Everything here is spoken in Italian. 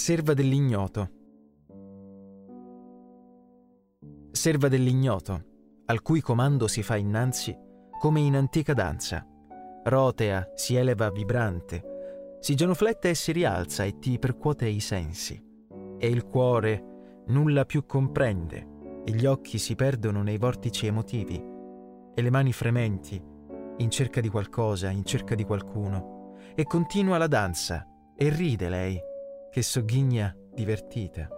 Serva dell'ignoto. Serva dell'ignoto, al cui comando si fa innanzi come in antica danza. Rotea, si eleva vibrante, si genuflette e si rialza e ti percuote i sensi. E il cuore nulla più comprende, e gli occhi si perdono nei vortici emotivi, e le mani frementi, in cerca di qualcosa, in cerca di qualcuno, e continua la danza, e ride lei, che sogghigna divertita.